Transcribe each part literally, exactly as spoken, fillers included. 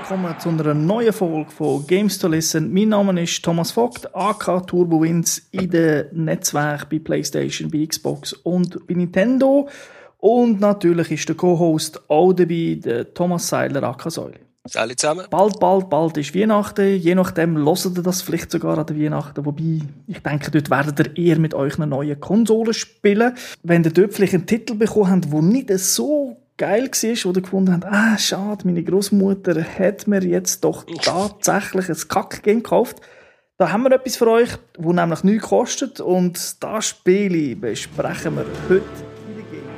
willkommen zu einer neuen Folge von Games to Listen. Mein Name ist Thomas Vogt, aka TurboWinz in den Netzwerken bei PlayStation, bei Xbox und bei Nintendo. Und natürlich ist der Co-Host auch dabei, der Thomas Seiler, aka Säule. Alle zusammen. Bald, bald, bald ist Weihnachten. Je nachdem hört ihr das vielleicht sogar an der Weihnachten. Wobei, ich denke, dort werdet ihr eher mit euch eine neue Konsole spielen. Wenn ihr dort vielleicht einen Titel bekommen habt, der nicht so geil war, oder gefunden habt, ah, schade, meine Großmutter hat mir jetzt doch tatsächlich ein Kack-Game gekauft. Da haben wir etwas für euch, das nämlich nichts kostet. Und das Spiel besprechen wir heute in der Game.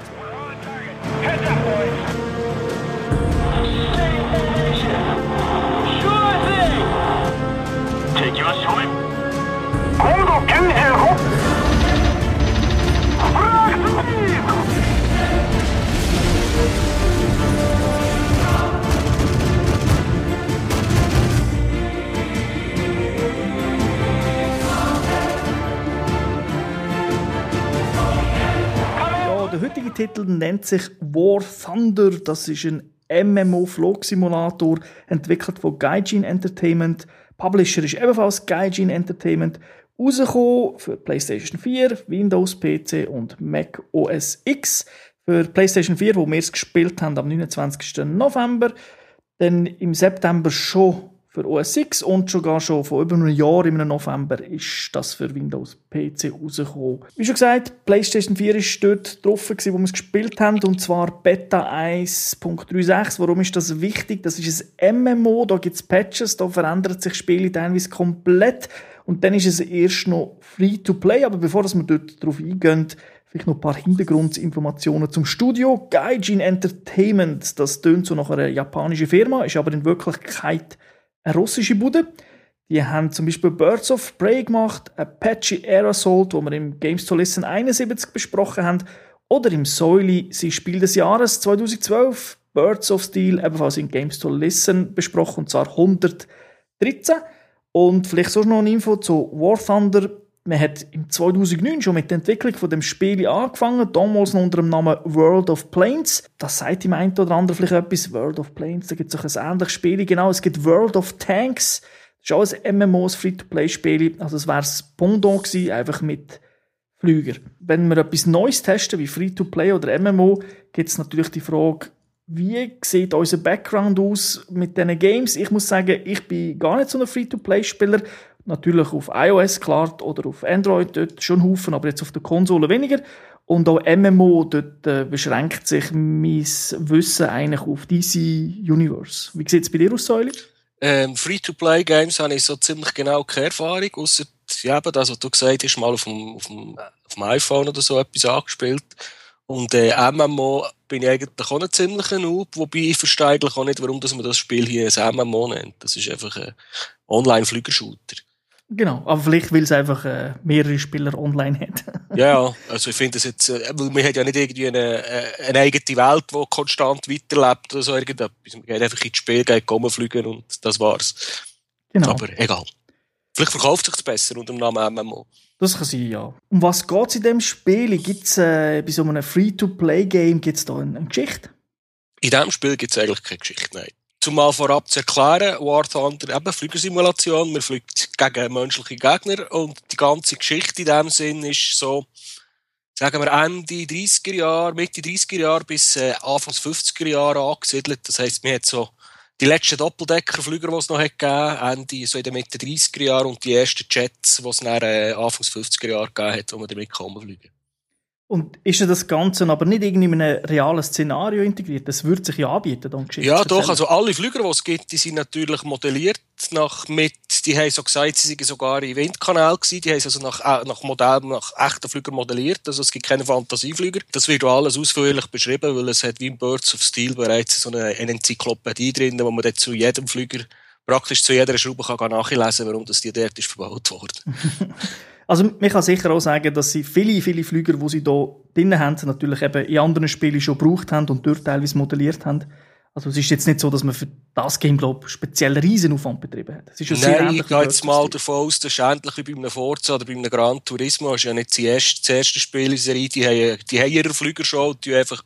Der heutige Titel nennt sich War Thunder. Das ist ein M M O-Flugsimulator, entwickelt von Gaijin Entertainment. Publisher ist ebenfalls Gaijin Entertainment. Rausgekommen für PlayStation vier, Windows, P C und Mac O S X. Für PlayStation vier, wo wir es gespielt haben am neunundzwanzigsten November. Dann im September schon für O S X und sogar schon vor über einem Jahr im November ist das für Windows P C rausgekommen. Wie schon gesagt, PlayStation vier war dort drauf, wo wir es gespielt haben, und zwar Beta eins Punkt sechs. Warum ist das wichtig? Das ist ein M M O, da gibt es Patches, da verändert sich Spiele teilweise komplett und dann ist es erst noch Free-to-Play. Aber bevor wir dort drauf eingehen, vielleicht noch ein paar Hintergrundinformationen zum Studio. Gaijin Entertainment, das tönt so nach einer japanischen Firma, ist aber in Wirklichkeit eine russische Bude. Die haben zum Beispiel Birds of Prey gemacht, Apache Air Assault, wo wir im Games to Listen einundsiebzig besprochen haben, oder im Säuli, sie Spiel des Jahres zweitausendzwölf, Birds of Steel, ebenfalls im Games to Listen besprochen, und zwar hundertdreizehn. Und vielleicht so noch eine Info zu War Thunder. Man hat im zweitausendneun schon mit der Entwicklung von dem Spiel angefangen, damals noch unter dem Namen World of Planes. Das sagt dem einen oder anderen vielleicht etwas. World of Planes, da gibt es auch ein ähnliches Spiel. Genau, es gibt World of Tanks. Das ist auch ein M M O, ein Free-to-Play-Spiel. Also es wäre das Pendant gewesen, einfach mit Flüger. Wenn wir etwas Neues testen, wie Free-to-Play oder M M O, gibt es natürlich die Frage, wie sieht unser Background aus mit diesen Games? Ich muss sagen, ich bin gar nicht so ein Free-to-Play-Spieler. Natürlich auf iOS, klar, oder auf Android dort schon Haufen, aber jetzt auf der Konsole weniger. Und auch M M O, dort äh, beschränkt sich mein Wissen eigentlich auf D C Universe. Wie sieht es bei dir aus, Säuli? Ähm, Free-to-Play-Games habe ich so ziemlich genau keine Erfahrung, ausser ja, das, was du gesagt hast, mal auf dem, auf dem, auf dem iPhone oder so etwas angespielt. Und äh, M M O bin ich eigentlich auch ein ziemlicher Noob, wobei ich verstehe eigentlich auch nicht, warum dass man das Spiel hier ein M M O nennt. Das ist einfach ein Online-Flügershooter. Genau, aber vielleicht, weil es einfach äh, mehrere Spieler online hat. Ja, also ich finde das jetzt, äh, weil man hat ja nicht irgendwie eine, äh, eine eigene Welt, die konstant weiterlebt oder so irgendetwas. Man geht einfach ins Spiel, geht fliegen und das war's. Genau. Aber egal. Vielleicht verkauft sich es besser unter dem Namen M M O. Das kann sein, ja. Um was geht es in diesem Spiel? Gibt es äh, bei so einem Free-to-Play-Game gibt's da eine, eine Geschichte? In diesem Spiel gibt es eigentlich keine Geschichte, nein. Zumal vorab zu erklären, War Thunder, eben Flügersimulation, man fliegt gegen menschliche Gegner und die ganze Geschichte in diesem Sinn ist so, sagen wir Ende dreißiger Jahre, Mitte dreißiger Jahre bis äh, Anfang fünfziger Jahre angesiedelt. Das heisst, man hat so die letzten Doppeldeckerflüger, die es noch hat gegeben, Ende so in den Mitte dreißiger Jahre und die ersten Jets, die es dann äh, Anfang fünfziger Jahre gegeben hat, wo man damit fliegen kann. Und ist das Ganze aber nicht irgendwie in einem realen Szenario integriert? Das würde sich ja anbieten, dann Geschichte Ja, doch. Also alle Flüger, die es gibt, die sind natürlich modelliert nach mit. Die haben so gesagt, sie seien sogar in Windkanal gewesen. Die haben also nach, nach Modell, nach echten Flügern modelliert. Also es gibt keine Fantasieflüger. Das wird auch alles ausführlich beschrieben, weil es hat wie in Birds of Steel bereits so eine, eine Enzyklopädie drin, wo man dann zu jedem Flüger, praktisch zu jeder Schraube kann nachlesen, warum das die dort ist verbaut worden. Also man kann sicher auch sagen, dass sie viele, viele Flüger, die sie hier drin haben, natürlich eben in anderen Spielen schon gebraucht haben und dort teilweise modelliert haben. Also es ist jetzt nicht so, dass man für das Game, glaube ich, speziell Riesenaufwand betrieben hat. Es ist Nein, ich gehe jetzt mal davon aus, dass ähnlich wie bei einem Forza oder bei einem Gran Turismo, ist ja nicht das erste, das erste Spiel in der Serie, die haben, die haben ihre Flüger schon und die einfach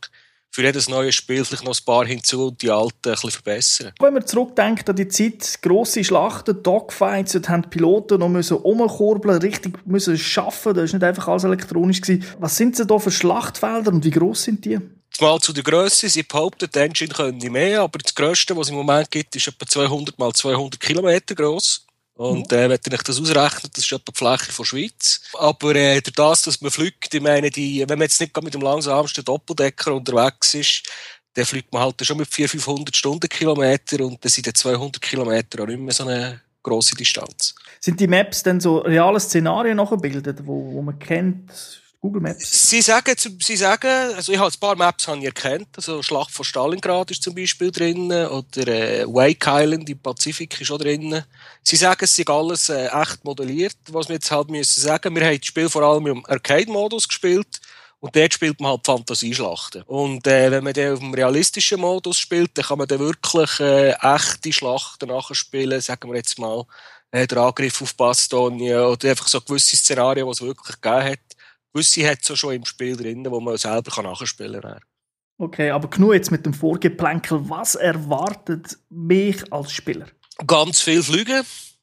für jedes neue Spiel vielleicht noch ein paar hinzu und die alten ein bisschen verbessern. Wenn man zurückdenkt an die Zeit, grosse Schlachten, Dogfights, dort haben die Piloten noch müssen rumkurbeln, richtig müssen arbeiten, das war nicht einfach alles elektronisch gewesen. Was sind denn da für Schlachtfelder und wie gross sind die? Mal zu der Grösse, sie behaupten, die Engine können nicht mehr, aber das Grösste, was es im Moment gibt, ist etwa zweihundert mal zweihundert Kilometer gross. Und äh, wenn ich das ausrechne, das ist etwa die Fläche von der Schweiz. Aber äh, durch das, dass man fliegt, ich meine, die, wenn man jetzt nicht mit dem langsamsten Doppeldecker unterwegs ist, dann fliegt man halt schon mit vierhundert, fünfhundert Stundenkilometer und dann sind dann zweihundert Kilometer auch nicht mehr so eine grosse Distanz. Sind die Maps dann so reale Szenarien nachgebildet, wo, wo man kennt? Google Maps? Sie sagen, sie sagen, also ich habe ein paar Maps habe ich erkannt, also Schlacht von Stalingrad ist zum Beispiel drin, oder äh, Wake Island im Pazifik ist auch drin. Sie sagen, es ist alles äh, echt modelliert, was wir jetzt halt müssen sagen. Wir haben das Spiel vor allem im Arcade-Modus gespielt und dort spielt man halt Fantasieschlachten. Und äh, wenn man dann auf dem realistischen Modus spielt, dann kann man dann wirklich äh, echte Schlachten nachspielen, sagen wir jetzt mal äh, der Angriff auf Bastogne oder einfach so gewisse Szenarien, die es wirklich gegeben hat. Gewisse hat es auch schon im Spiel drin, wo man selber nachspielen kann. Okay, aber genug jetzt mit dem Vorgeplänkel. Was erwartet mich als Spieler? Ganz viel fliegen.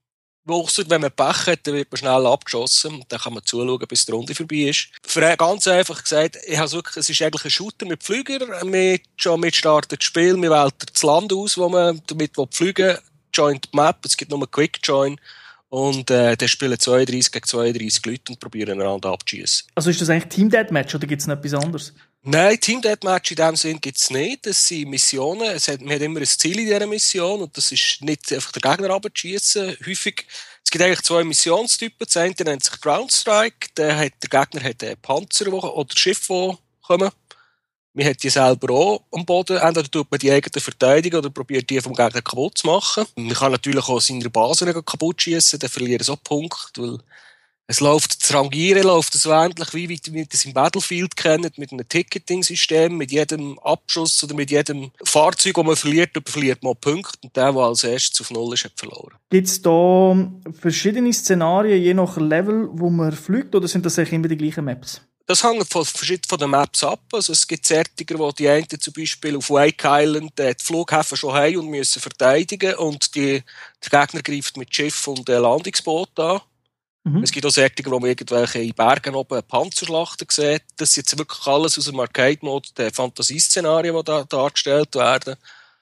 Wenn man Pech hat, dann wird man schnell abgeschossen. Dann kann man zuschauen, bis die Runde vorbei ist. Für ganz einfach gesagt, ich habe wirklich, es ist eigentlich ein Shooter mit Flüger. Wir schon mit starten das Spiel, wir wählen das Land aus, wo man damit fliegen will. Join the Map, es gibt nur einen Quick Join. Und äh, dann spielen zweiunddreissig gegen zweiunddreissig Leute und probieren einander abzuschießen. Also ist das eigentlich Team Deathmatch oder gibt es noch etwas anderes? Nein, Team Deathmatch in dem Sinn gibt es nicht. Das sind Missionen. Es hat, man hat immer ein Ziel in dieser Mission und das ist nicht einfach den Gegner abzuschießen. Häufig, es gibt eigentlich zwei Missionstypen. Das eine nennt sich Ground Strike. Der, hat, der Gegner hat einen Panzer oder Schiffe, die kommen. Man hat die selber auch am Boden. Entweder tut man die eigene verteidigen oder probiert die vom Gegner kaputt zu machen. Man kann natürlich auch seine Basen kaputt schießen, dann verlieren sie auch Punkte, weil es läuft, das Rangieren läuft so ähnlich, wie wir das im Battlefield kennen, mit einem Ticketing-System, mit jedem Abschuss oder mit jedem Fahrzeug, das man verliert, verliert man Punkte und der, der als erstes auf Null ist, hat verloren. Gibt es da verschiedene Szenarien, je nach Level, wo man fliegt, oder sind das eigentlich immer die gleichen Maps? Das hängt von, von den Maps ab. Also es gibt Zertiger, wo die einen zum Beispiel auf Wake Island äh, die Flughäfen schon haben und müssen verteidigen und die, der Gegner greift mit Schiff und äh, Landungsboot an. Mhm. Es gibt auch Zertiger, wo man irgendwelche in Bergen oben Panzerschlachten sieht. Das ist jetzt wirklich alles aus dem Arcade-Mode, die Fantasieszenarien, die da dargestellt werden.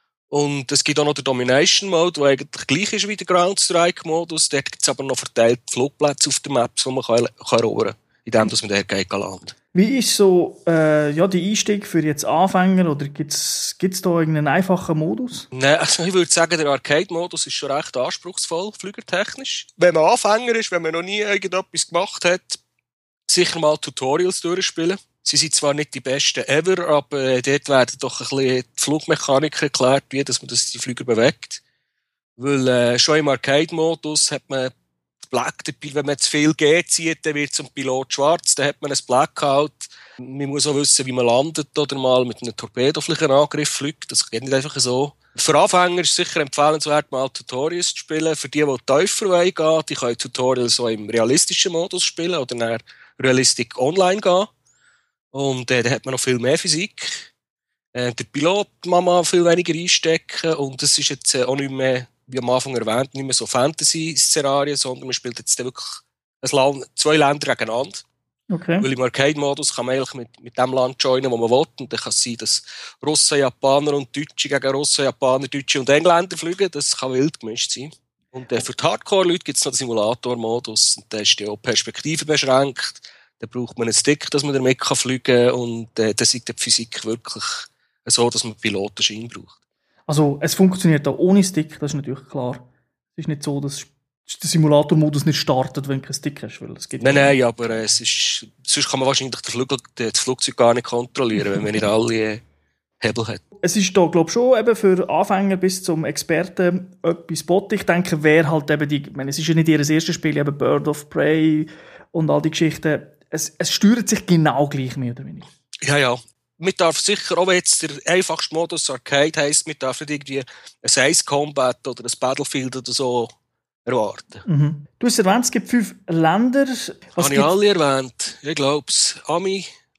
Und es gibt auch noch den Domination-Mode, der eigentlich gleich ist wie der Ground-Strike-Modus. Dort gibt es aber noch verteilte Flugplätze auf den Maps, die man kann, kann erobern kann. In dem, dass man dort geht landet. Wie ist so äh, ja, die Einstieg für jetzt Anfänger oder gibt es da irgendeinen einfachen Modus? Nein, also ich würde sagen, der Arcade-Modus ist schon recht anspruchsvoll, flügertechnisch. Wenn man Anfänger ist, wenn man noch nie irgendetwas gemacht hat, sicher mal Tutorials durchspielen. Sie sind zwar nicht die besten ever, aber dort werden doch ein bisschen die Flugmechanik erklärt, wie dass man das die Flüger bewegt. Weil äh, schon im Arcade-Modus hat man Black, wenn man zu viel G zieht, dann wird zum Pilot schwarz, dann hat man ein Blackout. Man muss auch wissen, wie man landet oder mal mit einem Torpedo vielleicht einen Angriff fliegt. Das geht nicht einfach so. Für Anfänger ist es sicher empfehlenswert, mal Tutorials zu spielen. Für die, die tiefer gehen, die können Tutorials so im realistischen Modus spielen oder dann Realistic Online gehen. Und äh, dann hat man noch viel mehr Physik. Äh, der Pilot kann man viel weniger einstecken und das ist jetzt äh, auch nicht mehr, wie am Anfang erwähnt, nicht mehr so Fantasy-Szenarien, sondern man spielt jetzt wirklich ein Land, zwei Länder gegeneinander. Okay. Weil im Arcade-Modus kann man eigentlich mit, mit dem Land joinen, wo man will. Und dann kann es sein, dass Russen, Japaner und Deutsche gegen Russen, Japaner, Deutsche und Engländer fliegen. Das kann wild gemischt sein. Und äh, für die Hardcore-Leute gibt es noch den Simulator-Modus. Und da ist die auch Perspektive beschränkt. Da braucht man einen Stick, dass man damit fliegen kann. Und äh, da ist die Physik wirklich so, dass man Pilotenschein braucht. Also es funktioniert auch ohne Stick, das ist natürlich klar. Es ist nicht so, dass der Simulator-Modus nicht startet, wenn du keinen Stick hast. Weil es geht nein, nein, aber äh, es ist, sonst kann man wahrscheinlich den Flug, das Flugzeug gar nicht kontrollieren, wenn man nicht alle äh, Hebel hat. Es ist da, glaube ich, schon eben für Anfänger bis zum Experten etwas bot. Ich denke, wer halt eben die, ich meine, es ist ja nicht ihr erstes Spiel, eben Bird of Prey und all die Geschichten. Es, es steuert sich genau gleich, mehr oder weniger. Ja, ja. Man darf sicher, auch wenn jetzt der einfachste Modus Arcade heisst, man darf nicht irgendwie ein Ace Combat oder ein Battlefield oder so erwarten. Mhm. Du hast erwähnt, es gibt fünf Länder. Habe ich alle erwähnt? Ich glaube es. Ami,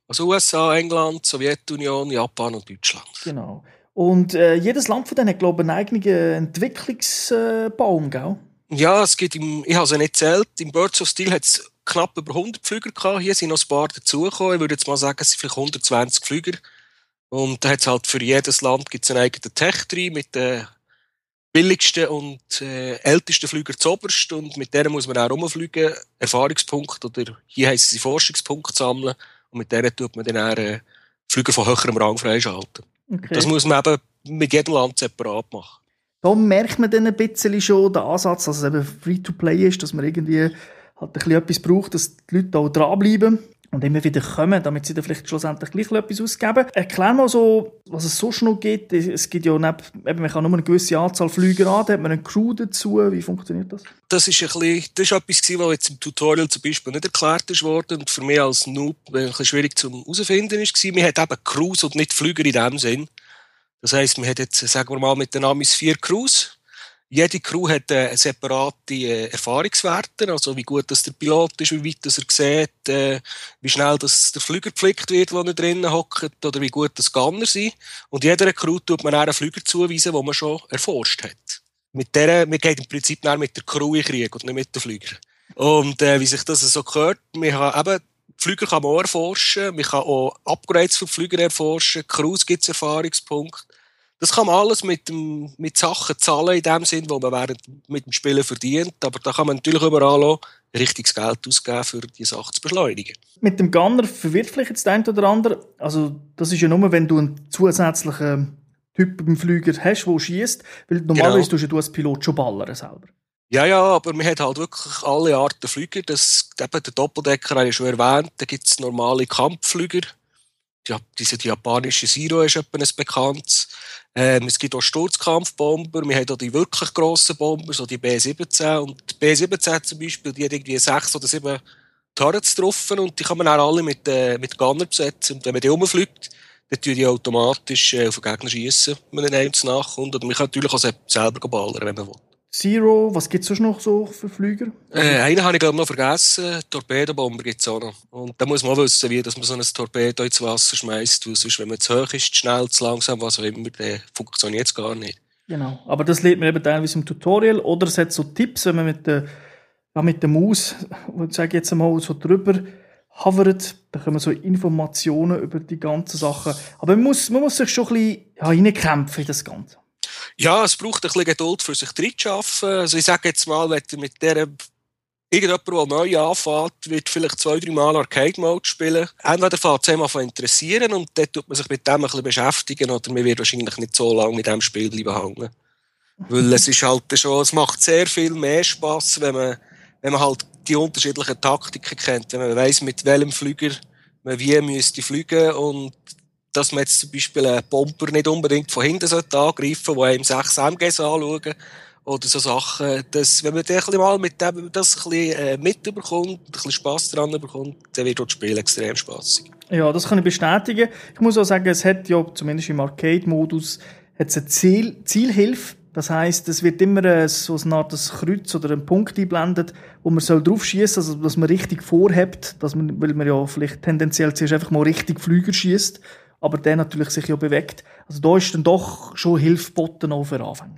Also U S A, England, Sowjetunion, Japan und Deutschland. Genau. Und äh, jedes Land von denen hat, glaube ich, einen eigenen Entwicklungsbaum, gell? Ja, es gibt im, ich habe es nicht gezählt, im Birds of Steel hat es knapp über hundert Flüger gehabt. Hier sind noch ein paar dazugekommen. Ich würde jetzt mal sagen, es sind vielleicht hundertzwanzig Flüger. Und da hat es halt für jedes Land gibt's einen eigenen Tech-Tree mit den billigsten und äh, ältesten Flügern zuoberst. Und mit denen muss man auch rumfliegen, Erfahrungspunkte, oder hier heisst es Forschungspunkte sammeln. Und mit denen tut man dann auch, äh, Flüge von höherem Rang freischalten. Okay. Das muss man eben mit jedem Land separat machen. Da merkt man dann ein bisschen schon den Ansatz, dass es eben Free-to-Play ist, dass man irgendwie halt ein bisschen etwas braucht, dass die Leute auch dranbleiben und immer wieder kommen, damit sie dann vielleicht schlussendlich gleich etwas ausgeben. Erklär mal so, was es sonst noch gibt. Es gibt ja neben, eben, man kann nur eine gewisse Anzahl Flüge an, da hat man eine Crew dazu. Wie funktioniert das? Das ist, ein bisschen, das ist etwas, was jetzt im Tutorial zum Beispiel nicht erklärt ist worden und für mich als Noob ein bisschen schwierig zu herausfinden war. Man hat eben Crews und nicht Flüger in dem Sinn. Das heisst, man hat jetzt, sagen wir mal, mit den Amis vier Crews. Jede Crew hat äh, separate äh, Erfahrungswerte, also wie gut das der Pilot ist, wie weit das er sieht, äh, wie schnell das der Flüger gepflegt wird, wo er drinnen hockt, oder wie gut das Gunner sind. Und jeder Crew tut man auch einen Flüger zuweisen, den man schon erforscht hat. Mit der, man geht im Prinzip mit der Crew in Krieg und nicht mit den Flügern. Und äh, wie sich das so gehört, man kann eben, Flüger kann man auch erforschen, man kann auch Upgrades für Flüger erforschen, Crews gibt es Erfahrungspunkte. Das kann man alles mit, dem, mit Sachen zahlen, in dem Sinn, wo man während, mit dem Spielen verdient. Aber da kann man natürlich überall auch richtiges Geld ausgeben, für die Sache zu beschleunigen. Mit dem Gunner verwirrt vielleicht jetzt der eine oder andere. Also, das ist ja nur, wenn du einen zusätzlichen Typ beim Flüger hast, der schießt. Weil normalerweise genau. tust du als Pilot schon ballern selber. Ja, ja, aber man hat halt wirklich alle Arten Flüger. Das, eben der Doppeldecker habe ich schon erwähnt. Da gibt es normale Kampfflüger. Ja, diese die japanische Zero ist etwa ein bekanntes. Ähm, es gibt auch Sturzkampfbomber. Wir haben auch die wirklich grossen Bomber, so die B siebzehn. Und die B siebzehn zum Beispiel, die hat irgendwie sechs oder sieben Turrets drauf und die kann man auch alle mit, äh, mit Gunner besetzen. Und wenn man die rumfliegt, dann tun die automatisch äh, auf den Gegner schiessen, wenn man einem nachkommt. Und man kann natürlich auch selber ballern, wenn man will. Zero, was gibt es sonst noch so für Flüger? Äh, einen habe ich glaube noch vergessen, Torpedobomber gibt es auch noch. Und da muss man auch wissen, wie dass man so ein Torpedo ins Wasser schmeißt, weil sonst, wenn man zu hoch ist, zu schnell, zu langsam, was auch immer, dann funktioniert es gar nicht. Genau, aber das lernt man eben teilweise im Tutorial, oder es hat so Tipps, wenn man mit der, ja, mit der Maus, ich sage jetzt einmal, so drüber hovert, da kommen so Informationen über die ganzen Sachen. Aber man muss, man muss sich schon ein bisschen ja, reinkämpfen in das Ganze. Ja, es braucht ein bisschen Geduld, für sich drin zu arbeiten. Also ich sage jetzt mal, wenn mit der irgendjemand, der neu anfängt, wird vielleicht zwei, drei Mal Arcade-Mode spielen. Entweder fängt es einem an interessieren und dann tut man sich mit dem ein bisschen beschäftigen, oder man wird wahrscheinlich nicht so lange mit diesem Spiel bleiben hängen. Weil es ist halt schon, es macht sehr viel mehr Spass, wenn man, wenn man halt die unterschiedlichen Taktiken kennt. Wenn man weiss, mit welchem Flüger man wie müsste fliegen und dass man jetzt zum Beispiel einen Bomber nicht unbedingt von hinten angreifen sollte, der einem sechs M Gs anschauen oder so Sachen. Das, wenn man das mal mit dem das ein bisschen äh, mitbekommt, ein bisschen Spass daran bekommt, dann wird das Spiel extrem spassig. Ja, das kann ich bestätigen. Ich muss auch sagen, es hat ja zumindest im Arcade-Modus hat's eine Ziel, Zielhilfe. Das heisst, es wird immer so eine Art Kreuz oder ein Punkt eingeblendet, wo man soll drauf schießen, also dass man richtig vorhebt, dass man, weil man ja vielleicht tendenziell zuerst einfach mal richtig Flüger schießt, aber der natürlich sich ja bewegt. Also da ist dann doch schon Hilfe geboten auch für Anfänger.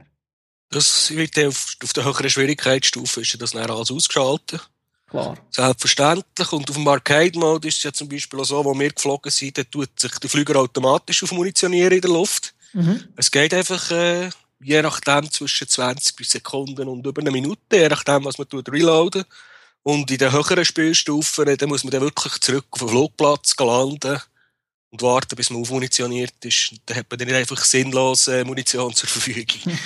Das wird auf, auf der höheren Schwierigkeitsstufe ist das dann alles ausgeschaltet. Klar. Selbstverständlich. Und auf dem Arcade-Mode ist es ja zum Beispiel auch so, wo wir geflogen sind, da tut sich der Flüger automatisch auf munitionieren in der Luft. Mhm. Es geht einfach, äh, je nachdem, zwischen zwanzig bis Sekunden und über eine Minute, je nachdem, was man tut, reloaden. Und in den höheren Spielstufen, da muss man dann wirklich zurück auf den Flugplatz landen und warten, bis man aufmunitioniert ist. Dann hat man dann nicht einfach sinnlose Munition zur Verfügung.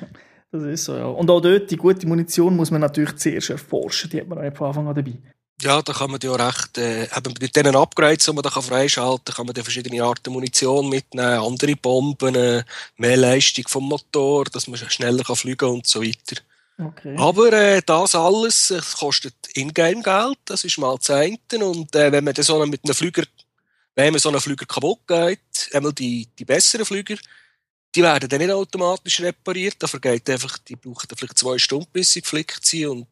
Das ist so, ja. Und auch dort, die gute Munition muss man natürlich zuerst erforschen. Die hat man auch von Anfang an dabei. Ja, da kann man ja recht, äh, eben mit diesen Upgrades, die man da freischalten kann, kann man dann verschiedene Arten Munition mitnehmen, andere Bomben, äh, mehr Leistung vom Motor, dass man schneller kann fliegen und so weiter. Okay. Aber äh, das alles äh, kostet Ingame-Geld, das ist mal das eine. Und äh, wenn man dann so mit einem Flüger, wenn man so einen Flüger kaputt geht, einmal die, die besseren Flüger, die werden dann nicht automatisch repariert, da vergeht einfach, die brauchen dann vielleicht zwei Stunden, bis sie geflickt sind und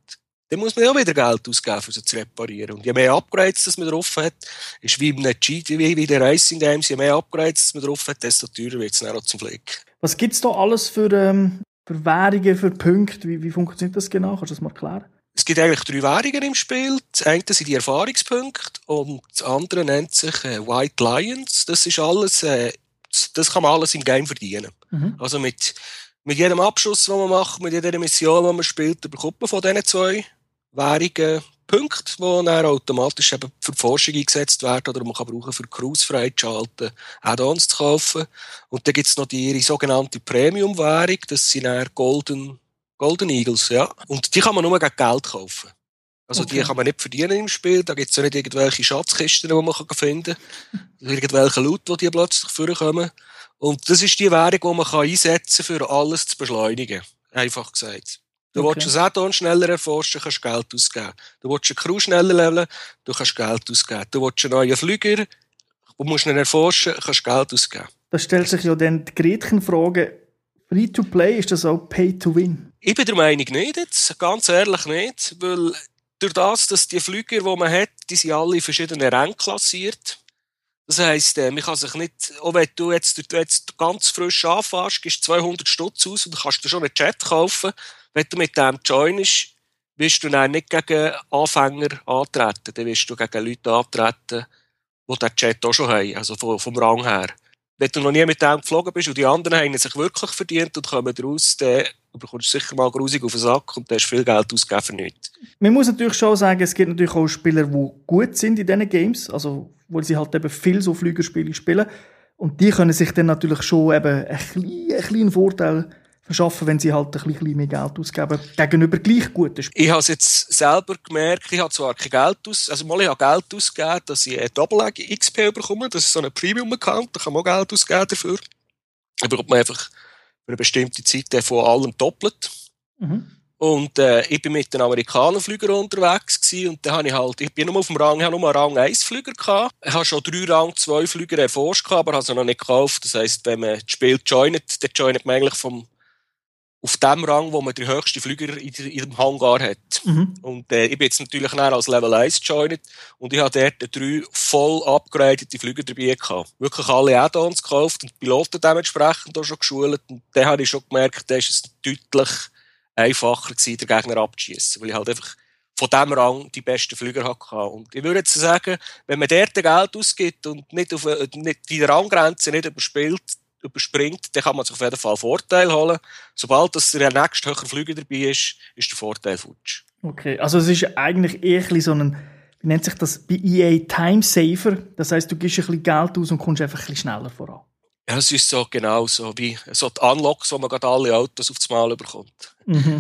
dann muss man ja auch wieder Geld ausgeben, um sie zu reparieren. Und je mehr Upgrades das man drauf hat, ist wie in einem G T A, wie in den Racing Games, je mehr Upgrades das man drauf hat, desto teurer wird es dann auch zum Flick. Was gibt es da alles für, ähm, für Währungen, für Punkte? Wie, wie funktioniert das genau? Kannst du das mal klären? Es gibt eigentlich drei Währungen im Spiel. Das eine sind die Erfahrungspunkte und das andere nennt sich äh, White Lions. Das ist alles, äh, das kann man alles im Game verdienen. Mhm. Also mit, mit jedem Abschuss, den man macht, mit jeder Mission, die man spielt, bekommt man von diesen zwei Währungen Punkte, die dann automatisch eben für die Forschung eingesetzt werden oder man kann brauchen, für Crews freizuschalten, Add-ons zu kaufen. Und dann gibt es noch die ihre sogenannte Premium-Währung, das sind dann Golden, Golden Eagles, ja. Und die kann man nur gegen Geld kaufen. Also okay. Die kann man nicht verdienen im Spiel, da gibt es ja nicht irgendwelche Schatzkisten, die man finden kann, irgendwelche Leute, die plötzlich vorkommen. Und das ist die Währung, die man kann einsetzen kann, für alles zu beschleunigen. Einfach gesagt. Du okay. willst ein Add-on schneller erforschen, kannst Geld ausgeben. Du willst eine Crew schneller leveln, du kannst Geld ausgeben. Du willst einen neuen Flüger, du musst ihn erforschen, kannst Geld ausgeben. Da stellt sich ja dann die Gretchenfrage, Free-to-Play, ist das auch Pay-to-Win? Ich bin der Meinung nicht, jetzt, ganz ehrlich nicht, weil durch das, dass die Flüger, die man hat, die sind alle in verschiedenen Rängen klassiert. Das heisst, man kann sich nicht, auch wenn du jetzt, du jetzt ganz frisch anfährst, gibst zweihundert Stutz aus und kannst dir schon einen Jet kaufen. Wenn du mit dem joinest, wirst du dann nicht gegen Anfänger antreten. Dann wirst du gegen Leute antreten, die den Jet auch schon haben, also vom, vom Rang her. Wenn du noch nie mit dem geflogen bist und die anderen haben sich wirklich verdient und kommen raus, dann bekommst du sicher mal grusig auf den Sack und dann hast du viel Geld ausgegeben für nichts. Man muss natürlich schon sagen, es gibt natürlich auch Spieler, die gut sind in diesen Games, also weil sie halt eben viel so Flügerspiele spielen. Und die können sich dann natürlich schon eben einen kleinen, einen kleinen Vorteil verschaffen, wenn sie halt ein bisschen mehr Geld ausgeben gegenüber gleich guten Spielern. Ich habe es jetzt selber gemerkt, ich habe zwar kein Geld aus, also mal ich habe Geld ausgegeben, dass ich ein Double X P bekomme, das ist so ein Premium-Account, da kann man auch Geld ausgeben dafür. Da bekommt man einfach für eine bestimmte Zeit von allem doppelt. Mhm. Und äh, ich bin mit den Amerikanerflügern unterwegs gewesen, und da habe ich halt, ich bin nur auf dem Rang, ich habe nur einen Rang eins Flüger gehabt. Ich habe schon drei Rang zwei Flüger erforscht gehabt, aber habe sie noch nicht gekauft. Das heisst, wenn man das Spiel joint, dann joint man eigentlich vom, auf dem Rang, wo man den höchsten Flüger in, in dem Hangar hat. Mhm. Und äh, ich bin jetzt natürlich näher als Level eins joint und ich habe dort drei voll upgradete Flüger dabei gehabt. Wirklich alle Add-ons gekauft und die Piloten dementsprechend auch schon geschult. Und dann habe ich schon gemerkt, da ist es deutlich einfacher gewesen, den Gegner abzuschießen, weil ich halt einfach von diesem Rang die besten Flüger hatte. Und ich würde jetzt sagen, wenn man dort Geld ausgibt und nicht, auf, nicht die Ranggrenze nicht überspielt, überspringt, dann kann man sich auf jeden Fall Vorteil holen. Sobald das der nächste höhere Flüger dabei ist, ist der Vorteil futsch. Okay, also es ist eigentlich eher ein bisschen so ein, wie nennt sich das, bei E A Time Saver. Das heisst, du gibst ein bisschen Geld aus und kommst einfach ein bisschen schneller voran. Ja, es ist so genau so wie so die Unlocks, wo man gerade alle Autos aufs Mal bekommt.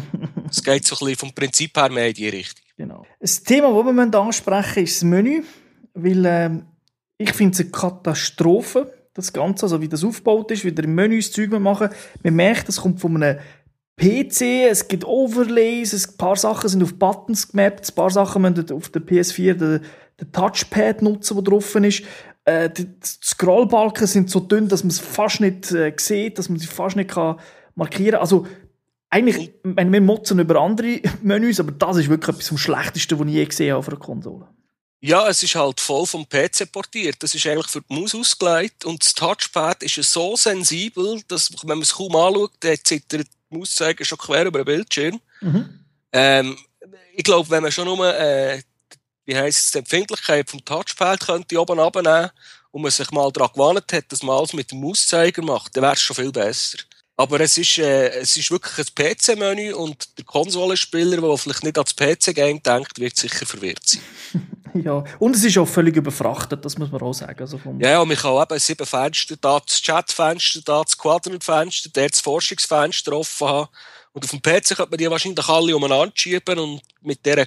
Es geht so ein bisschen vom Prinzip her mehr in die Richtung. Genau. Das Thema, das wir ansprechen müssen, ist das Menü. Weil äh, ich finde es eine Katastrophe, das Ganze, also wie das aufgebaut ist, wie der Menü das Zeug machen. Man merkt, das kommt von einem P C, es gibt Overlays, ein paar Sachen sind auf Buttons gemappt, ein paar Sachen müssen auf der P S vier den, den Touchpad nutzen, der drauf ist. Äh, die Scrollbalken sind so dünn, dass man es fast nicht äh, sieht, dass man sie fast nicht kann markieren kann. Also eigentlich, wenn wir motzen über andere Menüs, aber das ist wirklich etwas vom Schlechtesten, was ich je gesehen habe auf einer Konsole. Ja, es ist halt voll vom P C portiert. Das ist eigentlich für die Maus ausgelegt. Und das Touchpad ist so sensibel, dass, wenn man es kaum anschaut, dann zittert die Mauszeiger schon quer über den Bildschirm. Mhm. Ähm, ich glaube, wenn man schon nur, äh, wie heisst es, die Empfindlichkeit vom Touchpad könnte oben runternehmen und man sich mal daran gewandt hat, dass man alles mit dem Mauszeiger macht, dann wäre es schon viel besser. Aber es ist, äh, es ist wirklich ein P C-Menü und der Konsolenspieler, der vielleicht nicht ans P C-Game denkt, wird sicher verwirrt sein. Ja, und es ist auch völlig überfrachtet, das muss man auch sagen. Also vom ja, ja, man kann eben sieben Fenster, da das Chatfenster, da das Quadrantfenster, da das Forschungsfenster offen haben. Und auf dem P C könnte man die wahrscheinlich alle umeinander schieben und mit dieser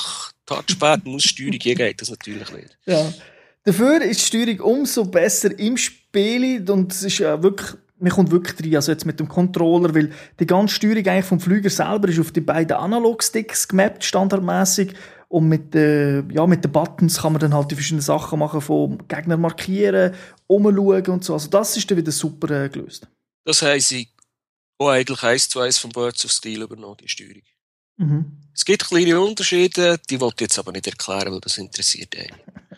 Kack-Touchpad-Maussteuerung geht das natürlich nicht. Ja. Dafür ist die Steuerung umso besser im Spiel und es ist ja wirklich, man kommt wirklich rein, also jetzt mit dem Controller, weil die ganze Steuerung eigentlich vom Flüger selber ist auf die beiden Analog-Sticks gemappt, standardmäßig. Und mit, äh, ja, mit den Buttons kann man dann halt die verschiedenen Sachen machen, von Gegner markieren, umschauen und so. Also das ist dann wieder super äh, gelöst. Das haben sie auch eigentlich eins zu eins von Birds of Steel übernommen, die Steuerung. Mhm. Es gibt kleine Unterschiede, die wollte ich jetzt aber nicht erklären, weil das interessiert einen.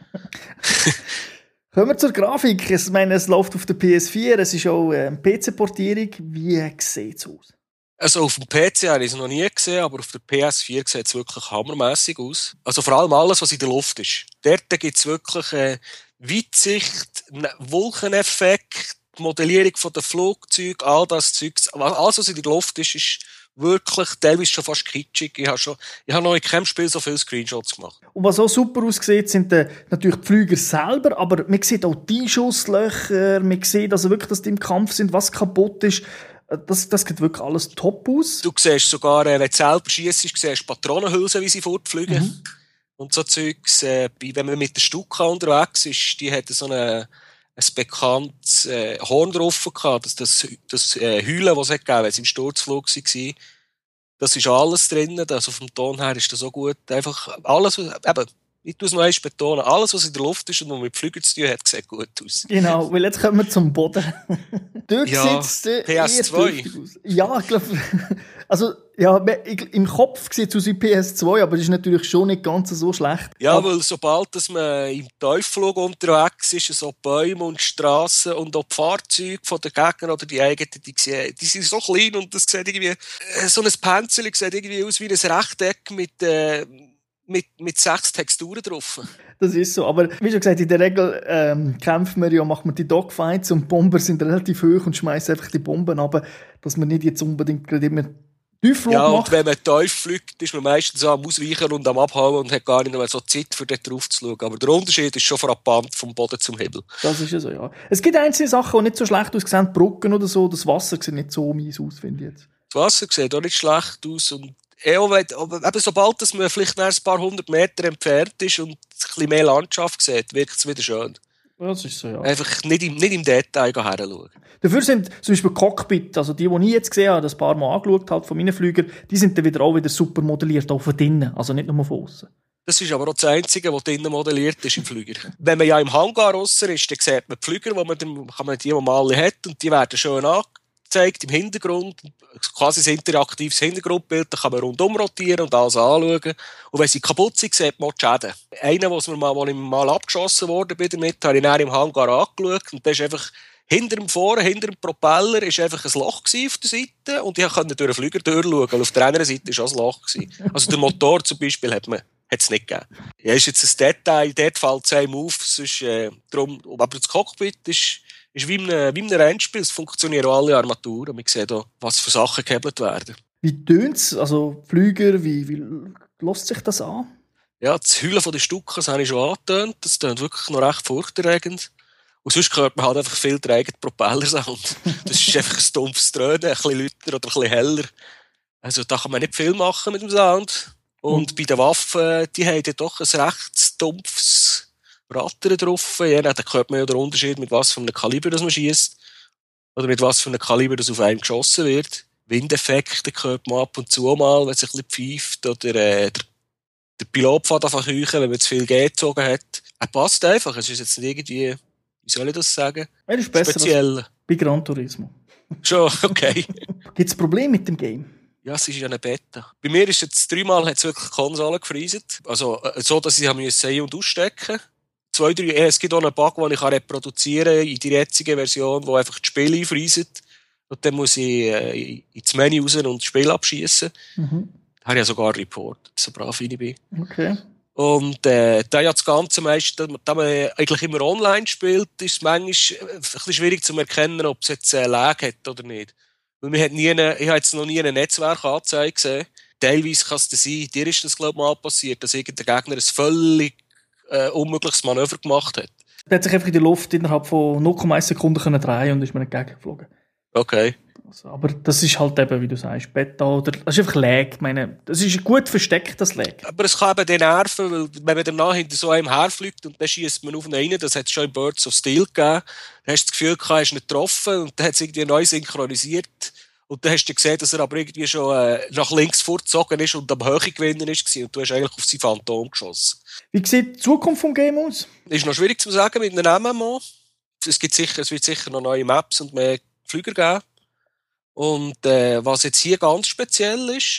Kommen wir zur Grafik. Ich meine, es läuft auf der P S vier, es ist auch eine P C-Portierung. Wie sieht es aus? Also auf dem P C habe ich es noch nie gesehen, aber auf der P S vier sieht es wirklich hammermässig aus. Also vor allem alles, was in der Luft ist. Dort gibt es wirklich äh, Weitsicht, Wolkeneffekt, Modellierung von den Flugzeugen, all das Zeug. Alles, was in der Luft ist, ist wirklich teilweise schon fast kitschig. Ich habe, schon, ich habe noch in keinem Spiel so viele Screenshots gemacht. Und was auch super aussieht, sind äh, natürlich die Flüger selber, aber man sieht auch die Schusslöcher, man sieht also wirklich, dass die im Kampf sind, was kaputt ist. Das, das sieht wirklich alles top aus. Du siehst sogar, wenn du selber schiessest, siehst du Patronenhülsen, wie sie fortfliegen. Mhm. Und so Zeugs. Äh, wenn man mit der Stuka unterwegs ist, die hat so eine, ein bekanntes äh, Horn drauf gehabt. Das, das, das äh, Heulen, das es gegeben hat, im Sturzflug war. Das ist alles drin. Also vom Ton her ist das so gut. Einfach alles, eben, ich tue es noch einmal betonen, alles, was in der Luft ist und was mit Flügen zu tun hat, sieht gut aus. Genau, weil jetzt kommen wir zum Boden. Dort ja, sieht es P S zwei. aus. Ja, ich glaube, also, ja, im Kopf sieht es aus wie P S zwei, aber es ist natürlich schon nicht ganz so schlecht. Ja, aber weil sobald dass man im Teufellug unterwegs ist, so Bäume und Strassen und auch die Fahrzeuge von den Gegnern oder die eigenen, die, sehen, die sind so klein und das sieht irgendwie, so ein Panzer sieht irgendwie aus wie ein Rechteck mit, äh, mit, mit sechs Texturen drauf. Das ist so, aber wie schon gesagt, in der Regel ähm, kämpfen wir ja, macht man die Dogfights und Bomber sind relativ hoch und schmeißen einfach die Bomben runter, dass man nicht jetzt unbedingt gerade immer Tiefflug ja, macht. Und wenn man tief fliegt, ist man meistens am Ausweichen und am Abhauen und hat gar nicht mehr so Zeit, für dort drauf zu schauen. Aber der Unterschied ist schon frappant vom Boden zum Himmel. Das ist ja so, ja. Es gibt einzelne Sachen, die nicht so schlecht aussehen, Brücken oder so, das Wasser sieht nicht so mies aus, finde ich jetzt. Das Wasser sieht auch nicht schlecht aus und ja, eben sobald dass man vielleicht ein paar hundert Meter entfernt ist und ein bisschen mehr Landschaft sieht, wirkt es wieder schön. Das ist so, ja. Einfach nicht im, nicht im Detail herschauen. Dafür sind zum Beispiel Cockpit, also die, die ich jetzt gesehen habe, das ein paar Mal angeschaut habe von meinen Flügern, die sind dann wieder auch wieder super modelliert, auch von drinnen, also nicht nur von außen. Das ist aber auch das Einzige, was drinnen modelliert ist im Flüger. Wenn man ja im Hangar raus ist, dann sieht man die Flüger, wo man dann, kann man die, die man alle hat, und die werden schön angezeigt im Hintergrund, quasi ein interaktives Hintergrundbild, da kann man rundum rotieren und alles anschauen. Und wenn sie kaputt sind, sieht man die Schäden. Einer, was mir mal, wo ich mal abgeschossen wurde bin damit, habe ich dann im Hangar angeschaut und das ist einfach hinter dem Vorn, hinter dem Propeller, ist einfach ein Loch auf der Seite und ich konnte durch den Flüger durchschauen, weil auf der anderen Seite war auch ein Loch. Also der Motor zum Beispiel hat man hat es nicht gegeben. Ja, ist jetzt ein Detail, dort fällt es einem auf, sonst, äh, drum, aber das Cockpit ist, ist wie in einem, wie in einem Rennspiel, es funktionieren alle Armaturen, man sieht auch, was für Sachen gehebelt werden. Wie tönt es, also Flüger, wie, wie lässt sich das an? Ja, das Heulen von den Stucken, das habe ich schon angetönt, das tönt wirklich noch recht furchterregend. Und sonst hört man halt einfach viel den eigenen Propellersound. Das ist einfach ein dumpfes Dröhnen, ein bisschen lauter oder ein bisschen heller. Also da kann man nicht viel machen mit dem Sound. Und mhm. bei den Waffen, die haben ja doch ein recht dumpfes Rattern drauf. Ja, da hört man ja den Unterschied, mit was für einem Kaliber das man schießt. Oder mit was für einem Kaliber das auf einem geschossen wird. Windeffekte hört man ab und zu mal, wenn es ein bisschen pfeift. Oder äh, der, der Pilot fährt einfach heuchen, wenn man zu viel G gezogen hat. Er passt einfach. Es ist jetzt nicht irgendwie, wie soll ich das sagen? Er ist besser speziell. Bei Gran Turismo. Schon, okay. Gibt es Probleme mit dem Game? Ja, es ist ja eine Beta. Bei mir ist jetzt dreimal hat's wirklich die Konsole gefreezet. Also, so, dass ich ein- und ausstecken musste. Zwei, drei, es gibt auch einen Bug, den ich reproduzieren kann in die jetzige Version, wo einfach das Spiel einfreezet. Und dann muss ich äh, ins Menü raus und das Spiel abschießen. Mhm. Da habe ich ja sogar Report, so brav wie ich bin. Okay. Und äh, da ja das Ganze meist, da man eigentlich immer online spielt, ist es manchmal ein bisschen schwierig zu erkennen, ob es jetzt äh, Lag hat oder nicht. Weil man hat nie eine, ich habe jetzt noch nie eine Netzwerkanzeige gesehen. Teilweise kann es sein, dir ist das, glaube ich, mal passiert, dass irgendein Gegner ein völlig äh, unmögliches Manöver gemacht hat. Der hat sich einfach in der Luft innerhalb von null Komma eins Sekunden können drehen und ist mir entgegengeflogen. Okay. Also, aber das ist halt eben, wie du sagst, Beta oder, das ist einfach Lag. Ich meine, das ist gut versteckt, das Lag. Aber es kann eben den nerven, weil wenn man danach hinter so einem herfliegt und dann schießt man auf ihn rein, das hat es schon in Birds of Steel gegeben, dann hast du das Gefühl, du hast nicht getroffen und dann hat es irgendwie neu synchronisiert und dann hast du gesehen, dass er aber irgendwie schon äh, nach links vorgezogen ist und am Höhe gewinnen ist und du hast eigentlich auf sein Phantom geschossen. Wie sieht die Zukunft des Games aus? Ist noch schwierig zu sagen mit einem M M O. Es, gibt sicher, es wird sicher noch neue Maps und mehr Flüger geben. Und äh, was jetzt hier ganz speziell ist,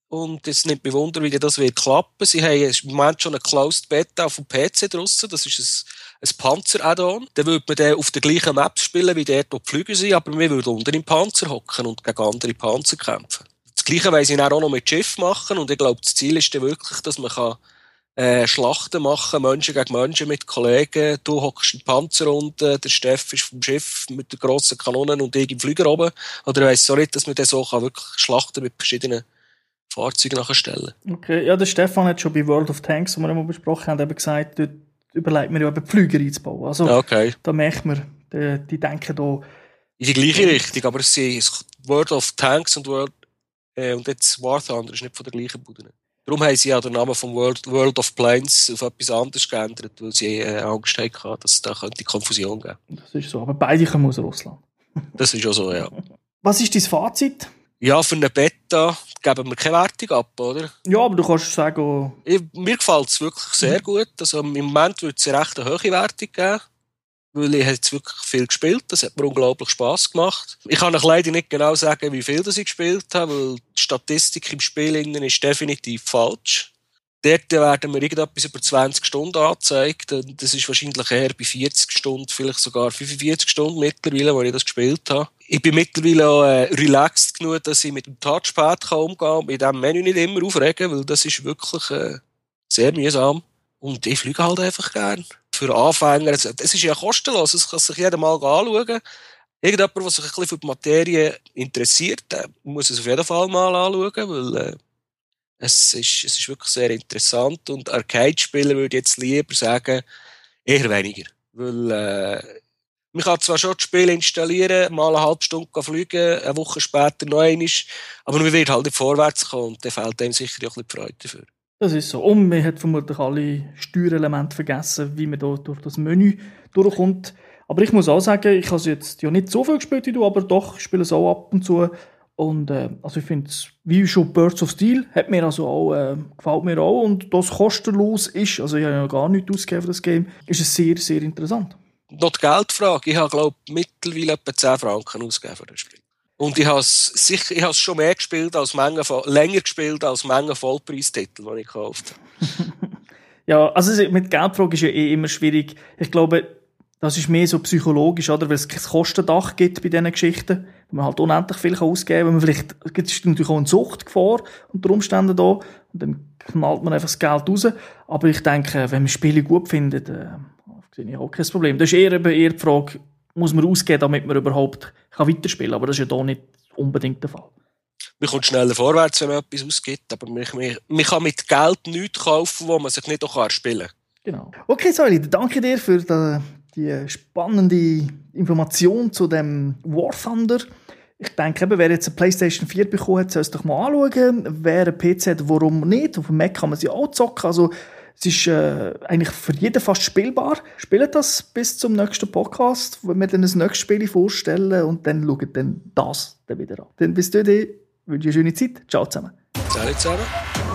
Und es nimmt mich Wunder, wie das wird klappen. Sie haben im Moment schon eine Closed Beta auf dem P C draussen. Das ist ein, ein Panzer-Add-on. Dann würde man den auf den gleichen Maps spielen, wie dort, wo die Flüge sind, aber wir würden unter im Panzer hocken und gegen andere Panzer kämpfen. Das Gleiche wollen sie dann auch noch mit Schiff machen. Und ich glaube, das Ziel ist dann wirklich, dass man kann, äh, Schlachten machen, Menschen gegen Menschen mit Kollegen. Du hockst im Panzer unten, der Steff ist vom Schiff mit den grossen Kanonen und ich im Flüger oben. Oder ich weiss so nicht, dass man dann so kann wirklich Schlachten mit verschiedenen Fahrzeuge nachstellen. Okay, ja, der Stefan hat schon bei World of Tanks, wo wir immer besprochen haben, eben gesagt, dort überlegt man ja eben Flüger einzubauen. Also, okay. Da merkt man, die, die denken da... In die gleiche Richtung, aber es sind World of Tanks und World, äh, und jetzt War Thunder ist nicht von der gleichen Bude. Darum haben sie ja den Namen von World, World of Planes auf etwas anderes geändert, weil sie äh, Angst hatten, dass es da könnte Konfusion geben. Das ist so, aber beide kommen aus Russland. Das ist auch so, ja. Was ist dein Fazit? Ja, für eine Beta geben wir keine Wertung ab, oder? Ja, aber du kannst sagen... Oh. Ich, mir gefällt es wirklich sehr gut. Also, im Moment würde es eine recht hohe Wertung geben, weil ich jetzt wirklich viel gespielt. Das hat mir unglaublich Spass gemacht. Ich kann euch leider nicht genau sagen, wie viel das ich gespielt habe, weil die Statistik im Spiel ist definitiv falsch. Dort werden mir irgendetwas über zwanzig Stunden angezeigt. Das ist wahrscheinlich eher bei vierzig Stunden, vielleicht sogar fünfundvierzig Stunden mittlerweile, wo ich das gespielt habe. Ich bin mittlerweile auch äh, relaxed genug, dass ich mit dem Touchpad kann umgehen kann und mit diesem Menü nicht immer aufregen, weil das ist wirklich äh, sehr mühsam. Und ich fliege halt einfach gern. Für Anfänger, es ist ja kostenlos, es kann sich jeder mal anschauen. Irgendjemand, der sich ein bisschen für die Materie interessiert, der muss es auf jeden Fall mal anschauen, weil äh, es, ist, es ist wirklich sehr interessant. Und Arcade-Spieler würde ich jetzt lieber sagen, eher weniger. Weil äh, man kann zwar schon das Spiel installieren, mal eine halbe Stunde fliegen, eine Woche später noch einmal, aber man wird halt nicht vorwärts kommen und dann fehlt einem sicher auch ein bisschen die Freude dafür. Das ist so. Und man hat vermutlich alle Steuerelemente vergessen, wie man da durch das Menü durchkommt. Aber ich muss auch sagen, ich habe es jetzt ja nicht so viel gespielt wie du, aber doch, ich spiele es auch ab und zu. Und äh, also ich finde es, wie schon Birds of Steel, hat mir also auch, äh, gefällt mir auch. Und das kostenlos ist, also ich habe ja gar nichts ausgegeben für das Game, ist es sehr, sehr interessant. Noch die Geldfrage. Ich habe, glaube ich, mittlerweile etwa zehn Franken ausgegeben für das Spiel. Und ich habe es sicher, ich habe es schon mehr gespielt als Menge, länger gespielt als Menge Vollpreistitel, die ich gekauft habe. Ja, also mit Geldfrage ist ja eh immer schwierig. Ich glaube, das ist mehr so psychologisch, oder? Weil es kein Kostendach gibt bei diesen Geschichten. Wo man halt unendlich viel ausgeben kann. Man vielleicht, es ist natürlich auch eine Suchtgefahr unter Umständen da. Und dann knallt man einfach das Geld raus. Aber ich denke, wenn man Spiele gut findet, äh, sehe ich auch kein Problem. Das ist eher, eher die Frage, muss man ausgeben, damit man überhaupt kann weiterspielen kann. Aber das ist ja hier nicht unbedingt der Fall. Man kommt schneller vorwärts, wenn man etwas ausgibt, aber man, man, man kann mit Geld nichts kaufen, wo man sich nicht auch erspielen kann. Genau. Okay, Säuli, danke dir für die, die spannende Information zu dem War Thunder. Ich denke, eben, wer jetzt eine PlayStation vier bekommen hat, soll es doch mal anschauen. Wer einen P C hat, warum nicht? Auf dem Mac kann man sie auch zocken. Also, es ist äh, eigentlich für jeden fast spielbar. Spielt das bis zum nächsten Podcast, wo wir dann das nächste Spiel vorstellen und dann schaut dann das dann wieder an. Dann bis dahin, wünsche ich eine schöne Zeit. Ciao zusammen. Ciao zusammen.